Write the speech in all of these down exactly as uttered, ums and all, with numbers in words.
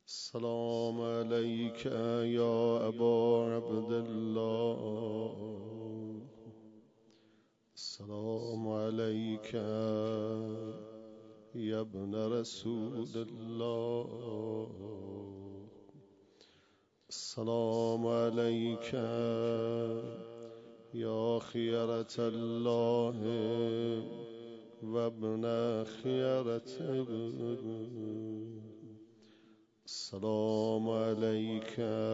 السلام عليك يا أبا عبد الله. السلام عليك يا ابن رسول الله. السلام عليك يا خيرة الله وابن خيرته. السلام عليك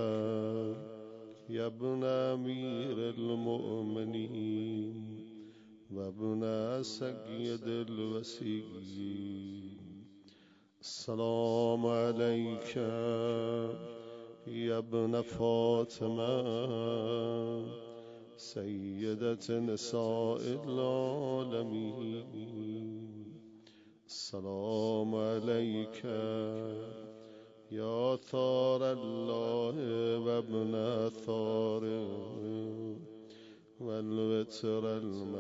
يا ابن أمير المؤمنين وابن سيد الوسيين. السلام عليك يا ابن فاطمة سيدة نساء العالمين. السلام عليك يا ثار الله وابن ثاره والوتر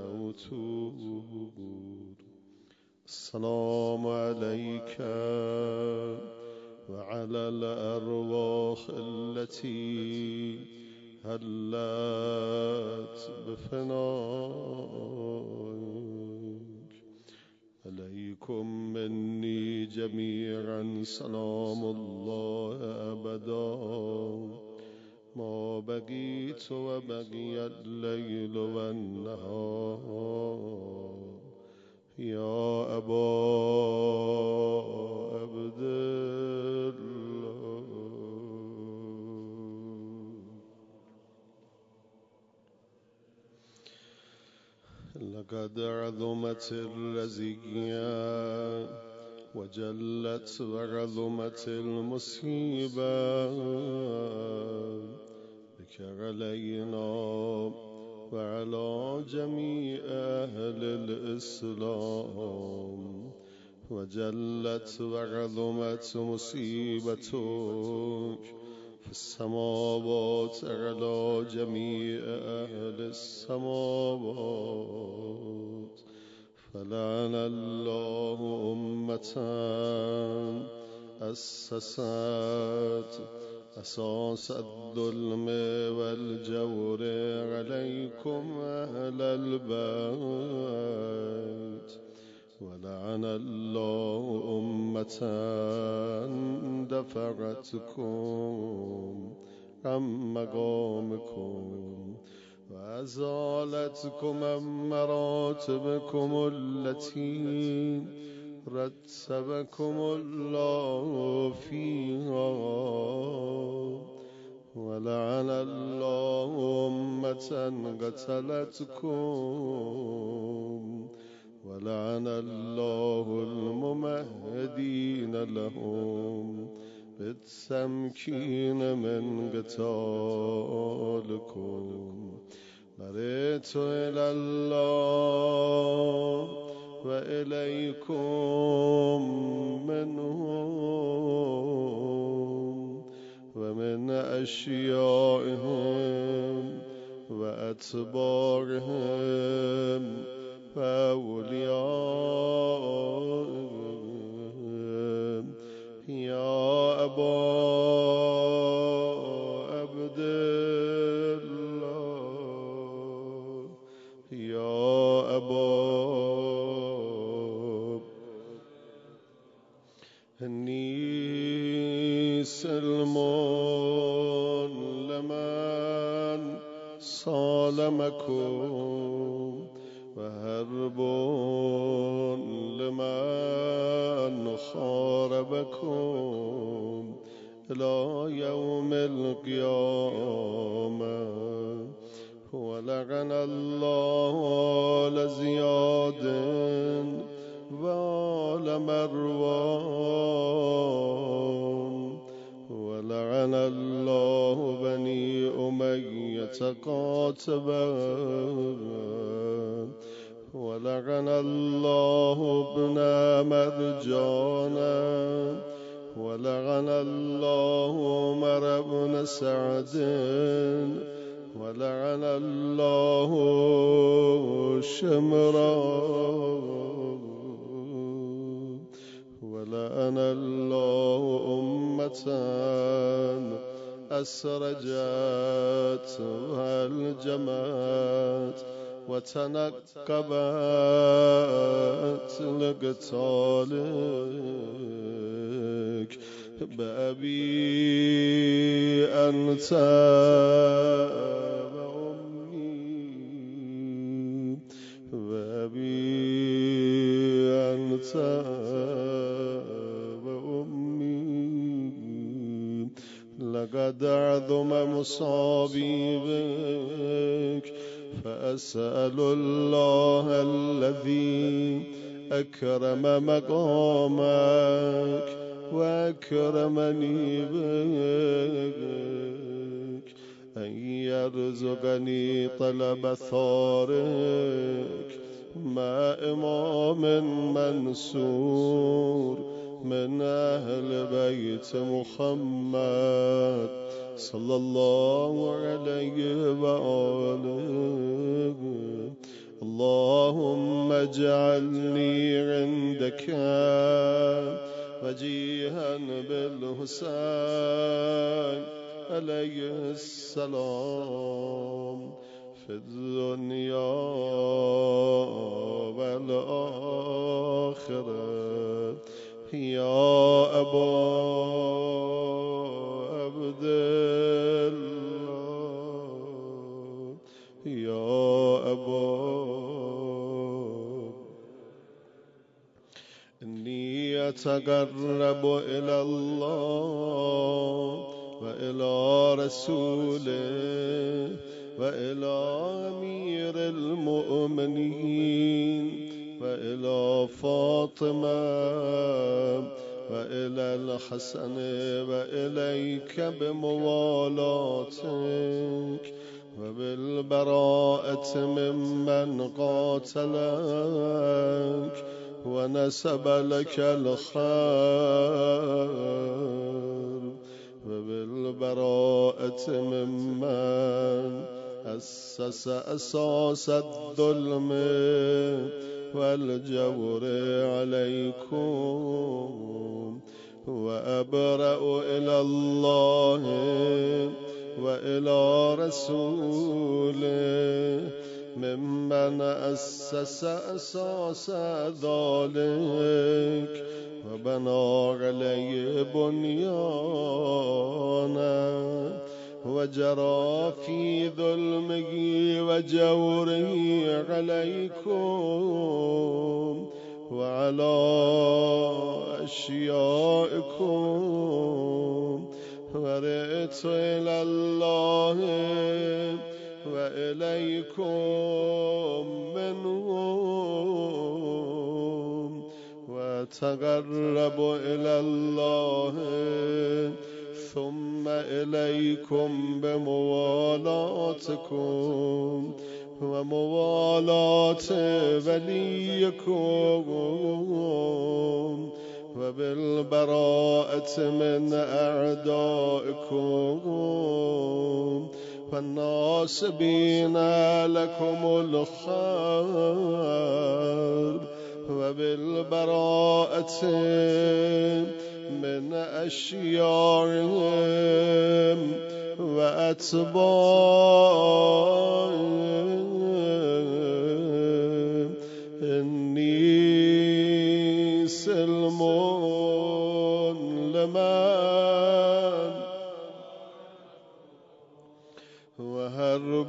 الموتور. السلام عليك وعلى الأرواح التي هلت بفنائك. عليكم مني جميعا سلام الله أبدا ما بقيت وبقي الليل والنهار. يا أبا عبد الله. لقد عظمت الرزية وجلت وعظمت المصيبة بك علينا وعلى جميع أهل الإسلام. وجلت وعظمت مصيبتك في السماوات على جميع أهل السماوات. فلعن الله أمة أسست أساس الظلم والجور عليكم أهل البيت. ولعن الله أمة دفعتكم عن مقامكم وأزالتكم عن مراتبكم التي رتبكم الله فيها. ولعن الله أمة قتلتكم. ولعن الله الممهدين لهم بالتمكين من قتالكم. برئت إلى الله وإليكم منهم ومن أشيائهم وأتباعهم فأوليائهم. يا أبا عبد الله. يا أبا إني سلم لمن صالمكم وهرب لمن خاربكم إلى يوم القيامة. ولعن الله آل زياد وآل مروان. ولعن الله بني أمية قاتبا. ولعن الله ابن مرجانا. ولعن الله عمر بن سعد. ولعن الله شمرا. ولعن الله أمة أسرجت وألجمت وتنقبت لقتالك بأبي أنت وأمي بأبي أنت وأمي لقد عظم مصابي بك فأسأل الله الذي أكرم مقامك وأكرمني بك أن يرزقني طلب ثارك مع إمام منصور من أهل بيت محمد صلى الله عليه وآله. اللهم اجعلني عندك وجيها بالحسين عليه السلام في الدنيا والآخرة يا أبا عبد الله يا أبا إني أتقرب إلى الله وإلى رسوله وإلى أمير المؤمنين وإلى فاطمة وإلى الحسن وإليك بموالاتك وبالبراءة ممن قاتلك ونسب لك الخير وبالبراءة ممن أسس أساس الظلم والجور عليكم وأبرأ إلى الله وإلى رسوله ممن أسس أساس ذلك وبنى عليه بنيانا وجرى في ظلمه وجوره عليكم وعلى أشيائكم ورئت إلى الله وإليكم منهم وتقرب إلى الله ثم إليكم بموالاتكم وموالاة وليكم وبالبراءة من أعدائكم والناصبين لكم الخير وبالبراءة من أشياعهم وأتباعهم إني سلم لمن وهرب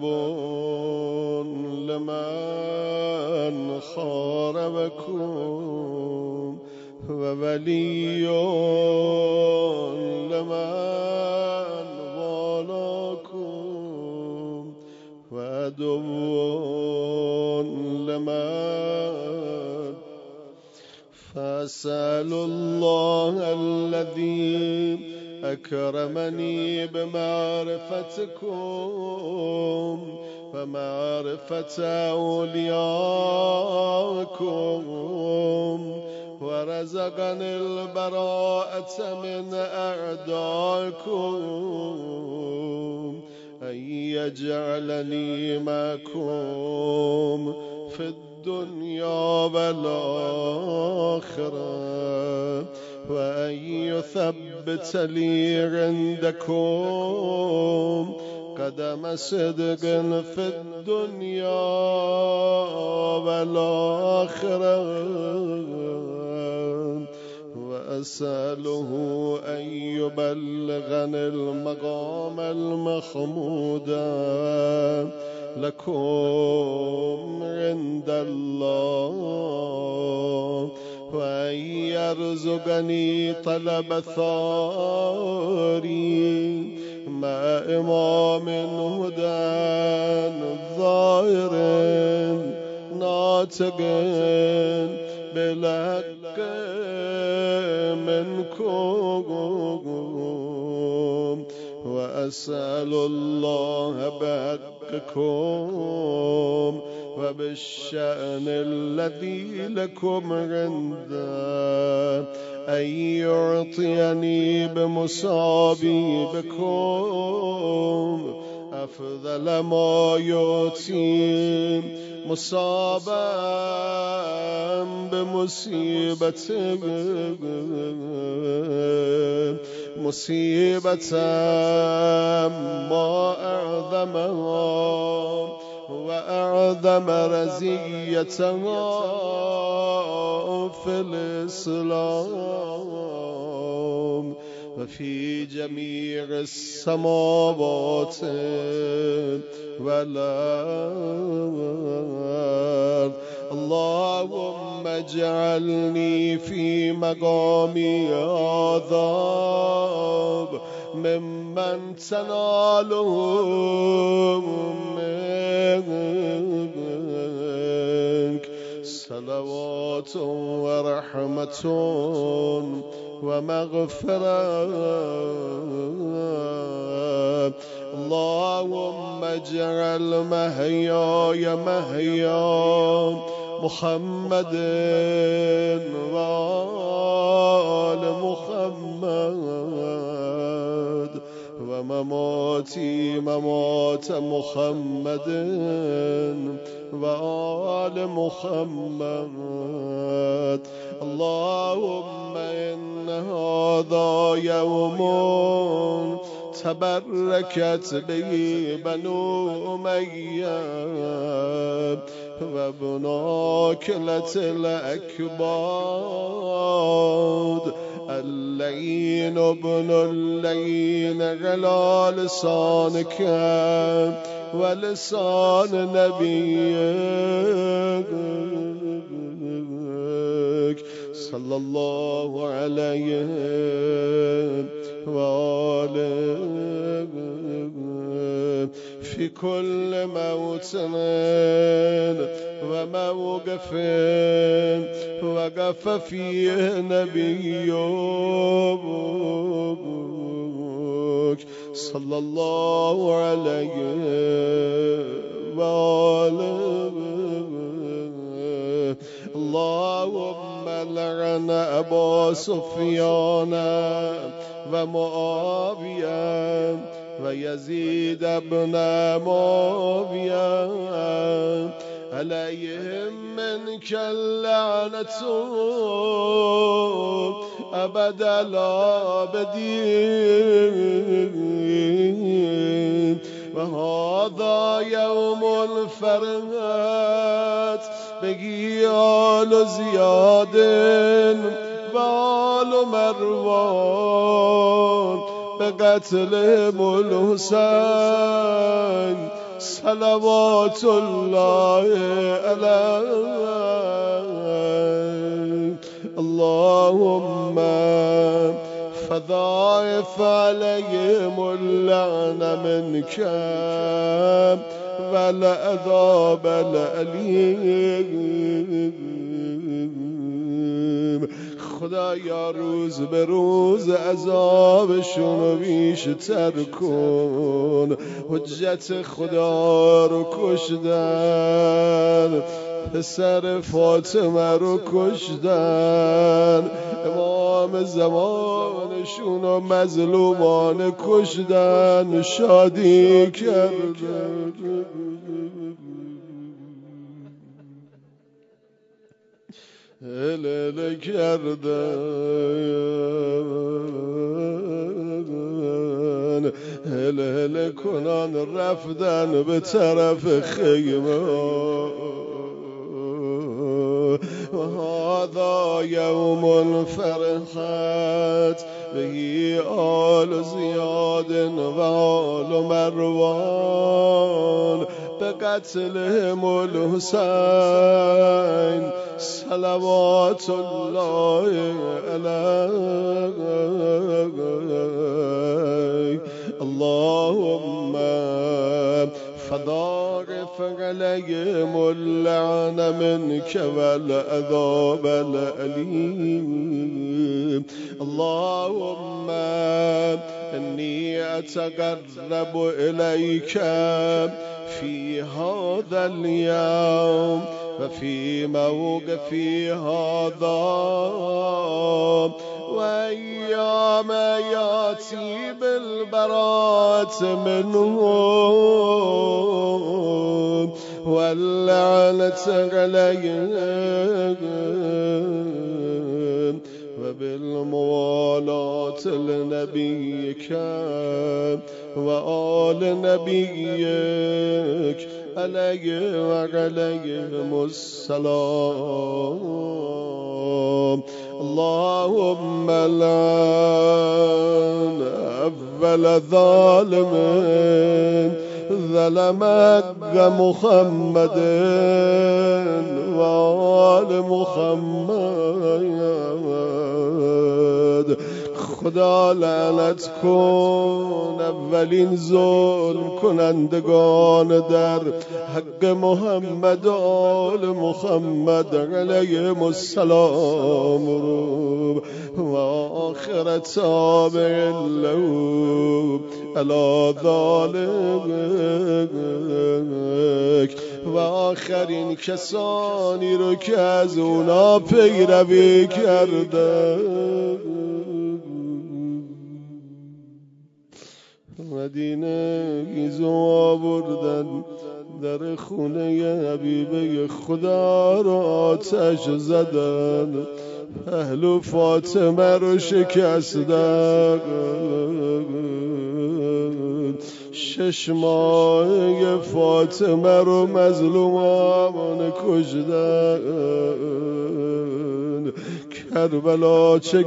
لمن خاربكم وولي لمن والاكم وعدو لمن فأسأل الله الذي أكرمني بمعرفتكم ومعرفة أولياءكم ورزقني البراءة من أعدائكم أن يجعلني معكم في الدنيا والآخرة وأن يثبت لي عندكم قدم صدق في الدنيا والآخرة وأسأله أن يبلغني المقام المحمود لكم عند الله وأن يرزقني طلب ثاري مع إمام هدى ظاهر ناطق بالحق منكم وأسأل الله بحقكم وبالشأن الذي لكم عنده أن يعطيني بمصابي بكم أفضل ما يعطي مصابا بمصيبة مصيبة ما أعظمها وأعظم رزيتها في الإسلام وفي جميع السماوات والأرض. اللهم اجعلني في مقامي هذا ممن تناله منك صلوات ورحمة ومغفرة. اللهم اجعل محياي محيا محمد وآل محمد ومماتي ممات محمد وآل محمد. اللهم إن هذا يوم تبركت به بنو أمية وابن عاكلة الأكباد اللين ابن اللين على لسانك ولسان نبيك صلى الله عليه وآله في كل موطن وموقف وقف فيه نبيك صلى الله عليه وآله. اللهم لعن أبا سفيان ومعاوية ويزيد بن معاوية عليهم منك اللعنة أبد الآبدين. وهذا يوم الفرحة بقيال زياد وآل مروان بقتلهم الحسين صلوات الله عليه. اللهم فضاعف عليهم اللعن منك والعذاب الأليم. خدایا روز به روز عذابشون رو بیشتر کن. حجت خدا رو کشتن، پسر فاطمه رو کشتن، امام زمانشون رو مظلومان کشتن، شادی کردن. هل هل کردن، هل هل کنان رفتن به طرف خیمه. و هذا یوم فرحت به آل زیاد و آل مروان بقتلهم الحسین صلوات الله علیه. اللهم فضاعف عليهم اللعن منك والعذاب الأليم. اللهم إني أتقرب إليك في هذا اليوم وفي موقفي هذا وأيام يأتي بالبراءة منهم واللعنة عليهم وبالموالاة لنبيك وآل نبيك عليه وعليهم السلام. اللهم لعن أول ظالم ظلمك محمد وآل محمد. خدا لعنت کن اولین ظلم کنندگان در حق محمد و آل محمد علیهم السلام و آخر تابع له علی ذالک و آخرین کسانی رو که از اونا پیروی کرده. مدینه گیزو آوردن در خونه حبیبه خدا رو آتش زدن، پهلو فاطمه رو شکستن، شش ماه فاطمه رو مظلومان کشدن. کربلا چه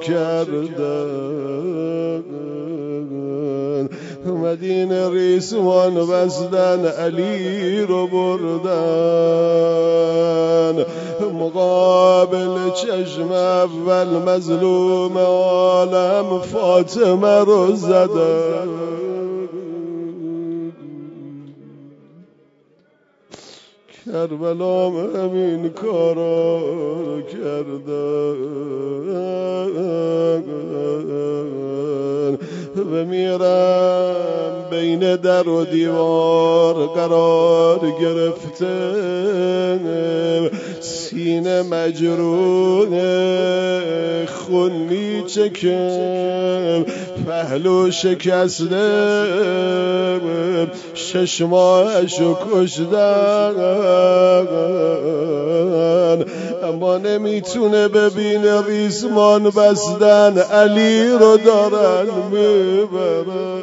کردن؟ مدینه ریسمان بستن، علی رو بردن مقابل چشم اول مظلوم عالم فاطمه رو زدن. کربلا همین کارا رو کردن. بمیرم بین در و دیوار قرار گرفته، سینه مجروح خون میچکم، پهلو شکسته، شش ماهشو کشدن اما نمیتونه ببینه ریسمان بستن، علی رو دارن میبرن.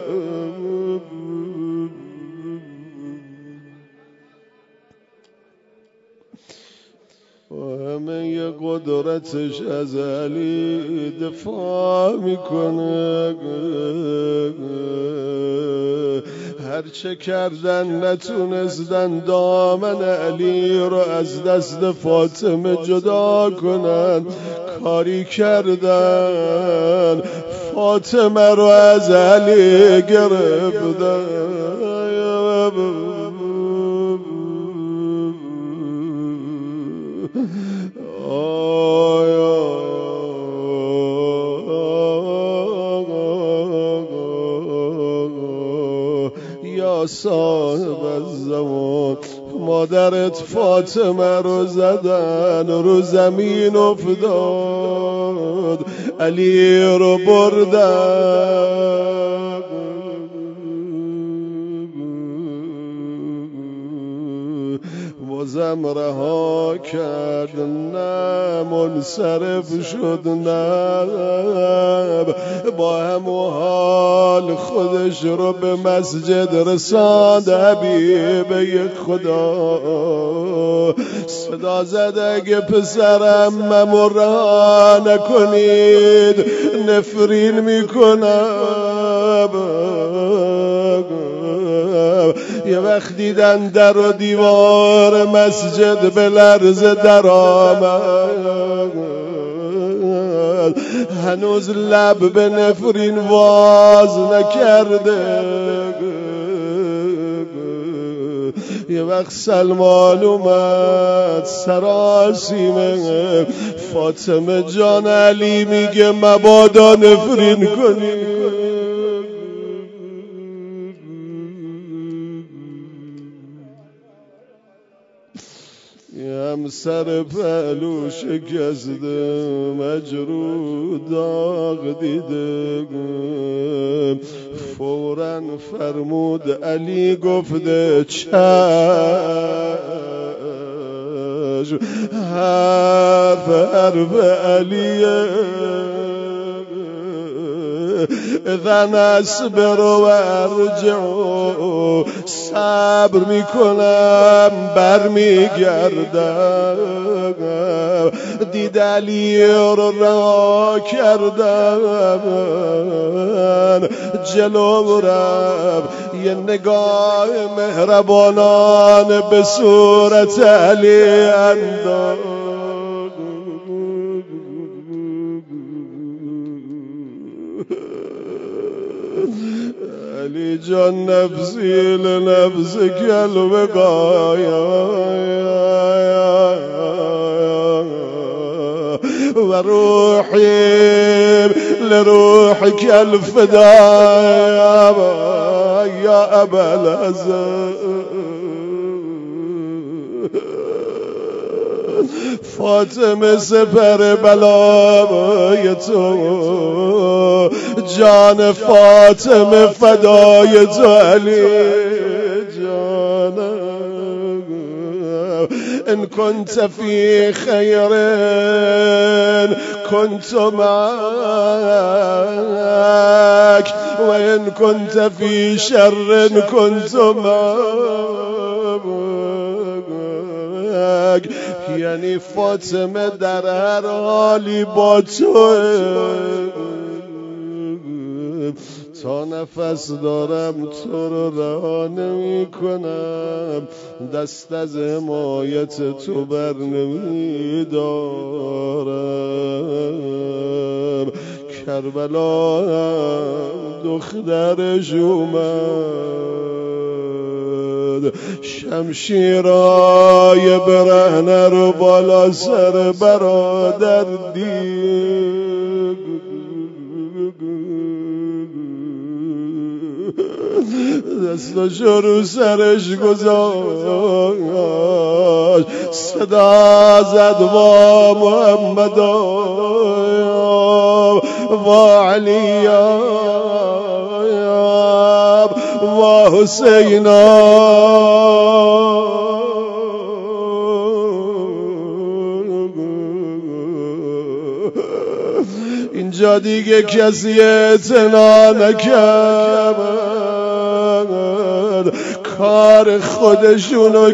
و همه ی قدرتش از علی دفاع میکنه. هرچه کردن نتونستن دامن علی رو از دست فاطمه جدا کنن. کاری کردن فاطمه رو از علی گرفتن. یا صاحب الزمان، مادرت فاطمه رو زدن، رو زمین افتاد، علی رو بردن. بازم رها کرد، نه منصرف شد، نه با همون حال خودش رو به مسجد رساند. حبیب خدا صدا زد اگه پسرم ممو رها نکنید نفرین میکنم. یه وقت دیدن در و دیوار مسجد به لرزه در آمد، هنوز لب به نفرین واز نکرده. یه وقت سلمان اومد سراسیمه، فاطمه جان علی میگه مبادا نفرین کنی. همسر پهلو شکسته، مجروح داغ دیده، فوراً فرمود علی گفته چشم، حرف حرف علیه. اذن اصبر و ارجع، صبر میکنم بر میگردم. دید علی رو رها کردم، جلو رم یه نگاه مهربانان به صورت علی انداز. علی جان نفسی لنفس قلب قایا و روحي لروحك الفداء يا أبا العزاء. فاطمه سپر بلای تو، جان فاطمه فدای تو علی جانم. ان كنت في خير كنت معك، وإن كنت في شر كنت معك. یعنی فاطمه در هر حالی با تو، تا نفس دارم تو رو رها نمی کنم، دست از حمایت تو بر نمی دارم. کربلا دخترش اومد، شمشیرای برهنه رو بالا سر برادر دید، دستاشو رو سرش گذاشت، صدا زد وا محمد وا علی وا حسین. اینجا دیگه کسی اعتنا نکرد، کار خودشونو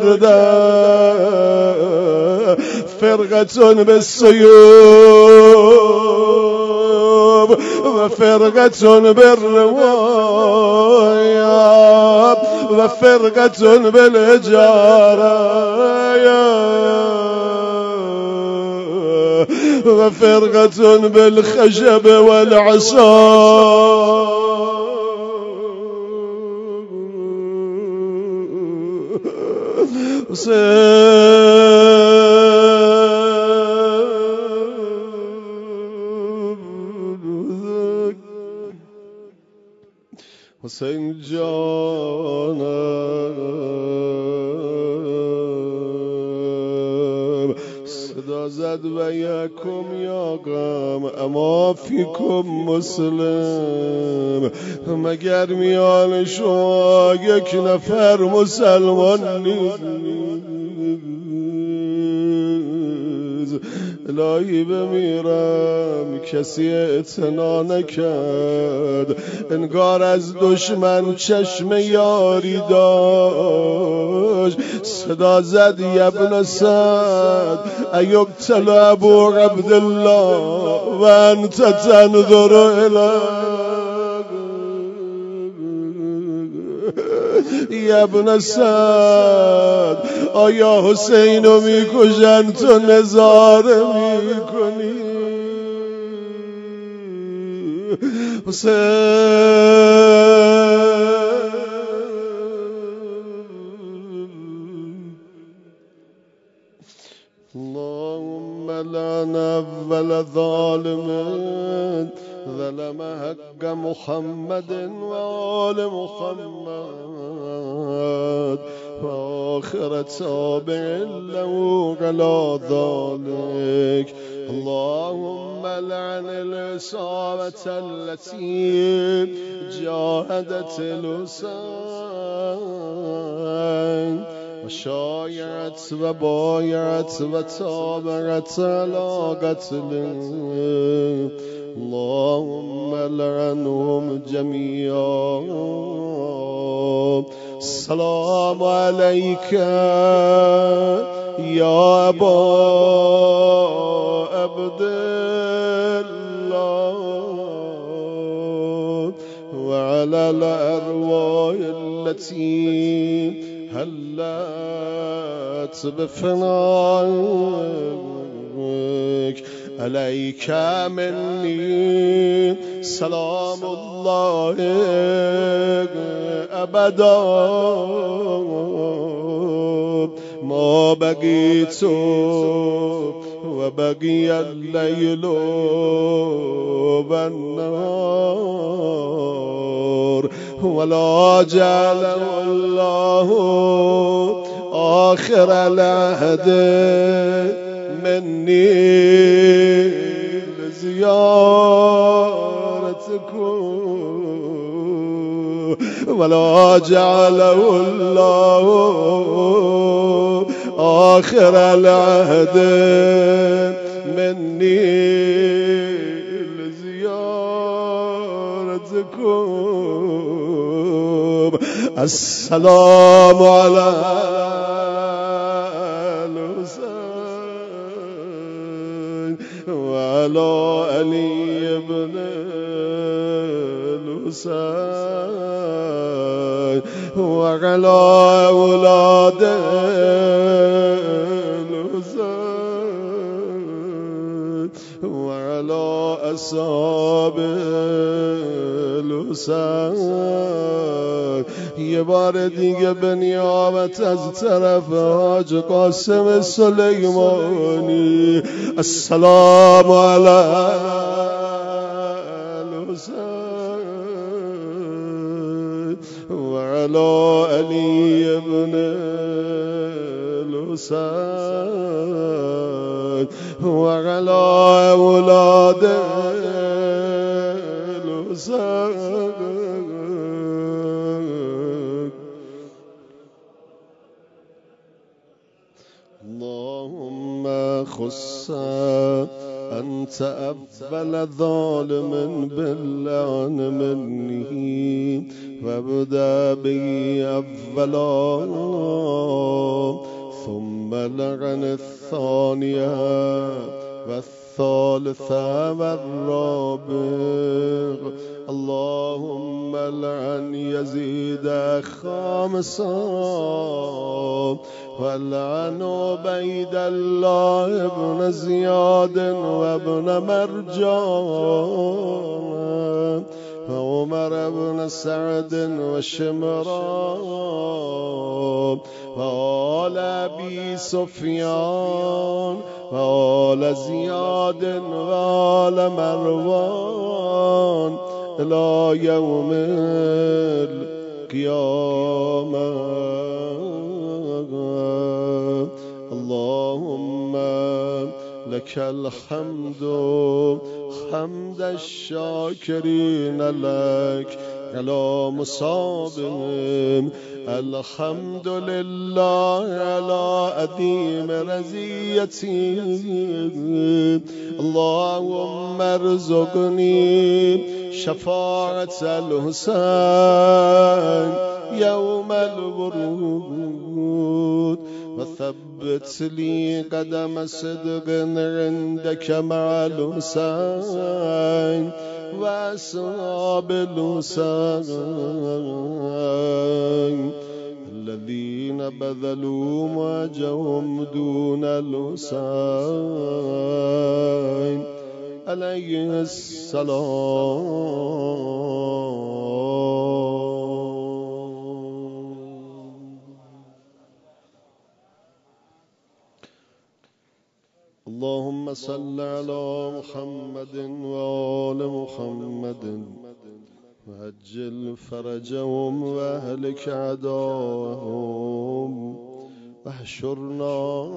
کردن. فرقتون به سیوب و فرقتون به روایب و فرقتون به الحجاره و فرقتون بالخشب والعصا. حسین جانم صدا زد و یکم یاقم اما فیکم مسلم. مگر میان شما یک نفر مسلمان نیست؟ الهی بمیرم کسی اعتنا نکرد، انگار از دشمن چشم یاری داشت. صدا زد ابن سعد ایقتل ابو عبدالله و انت تنظر الیه. ابن سعد آیا حسینو میکشن تو نظاره میکنی؟ حسین اللهم لعن اول ظالم ظلم حق محمد و آل محمد و آخر تابع له على ذلك. اللهم لعن العصابة التي جاهدت الحسين وشايعت وبايعت وتابعت على قتله. اللهم لعنهم جميعا. السلام عليك يا أبا عبد الله وعلى الأرواح التي هلت بفنائك. عليك مني سلام الله أبدا ما بقيت وبقي الليل والنهار ولا جعله الله آخر العهد مني لزيارتكم ولا جعله الله آخر العهد مني لزيارتكم. السلام على الحسين وعلى علي بن الحسين وعلى أولاد الحسين وعلى أصحاب الحسين. یه بار دیگه به نیابت از طرف حاج قاسم سلیمانی السلام علی الحسین و علی علی ابن الحسین و علی اولاد الحسین. اللهم خص أنت أول ظالم باللعن مني وابدأ به أولا ثم لعن الثانية والثالثة والرابع. اللهم لعن يزيد خامسا ولعن عبيد الله بن زياد وابن مرجان وعمر بن سعد وشمران وآل أبي سفيان وآل زياد وآل مروان إلى يوم القيامة. اللهم لك الحمد حمد الشاكرين لك على مصابهم الحمد لله على عظيم رزيتي اللهم ارزقني شفاعة الحسين يوم الورود وثبت لي قدم صدق عندك مع الحسين وأصحاب الحسين الذين بذلوا وجههم دون الحسين عليه السلام. اللهم صل على محمد وآل محمد وعجل فرجهم واهلك عداهم واحشرنا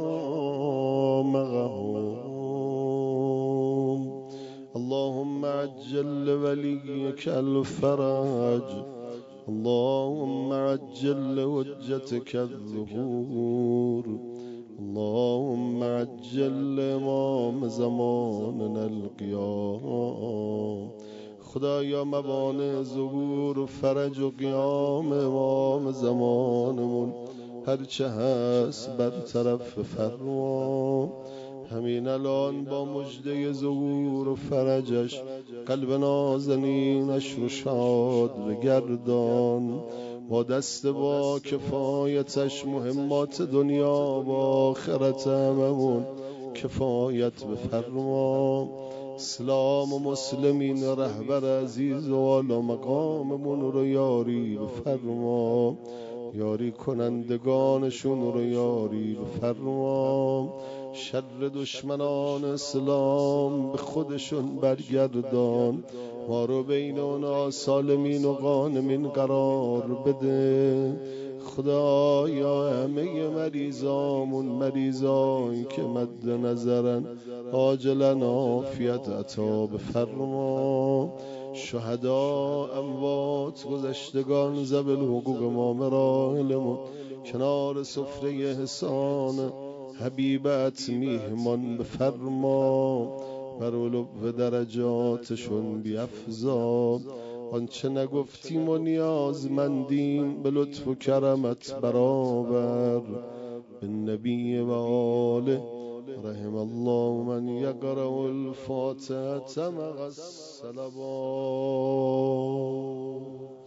معهم. اللهم عجل لوليك الفرج اللهم عجل لحجتك الظهور اللهم عجل امام زماننا القیام. خدایا موانع ظهور و فرج و قیام امام زمانمون هرچه هست برطرف فرما. همین الان با مژده ظهور و فرجش قلب نازنینش رو شاد بگردان. با دست با کفایتش مهمات دنیا و آخرت هممون کفایت بفرما. اسلام و مسلمین رهبر عزیز و عالی مقاممون رو یاری بفرما. یاری کنندگانشون رو یاری بفرما. شر دشمنان اسلام به خودشون برگردان. ما رو بین اونا سالمین و غانمین قرار بده. خدایا همه مریضامون مریضایی که مد نظرن عاجلا عافیت عطا بفرما. شهدا اموات گذشتگان ذوی الحقوق ما مراحلمون کنار سفره احسان حبیبت میهمان بفرما. بر علو درجاتشون بیفزا. آنچه نگفتیم و نیازمندیم به لطف و کرمت برآور. به نبی و آله رحم الله من یقرأ الفاتحة مع الصلوات.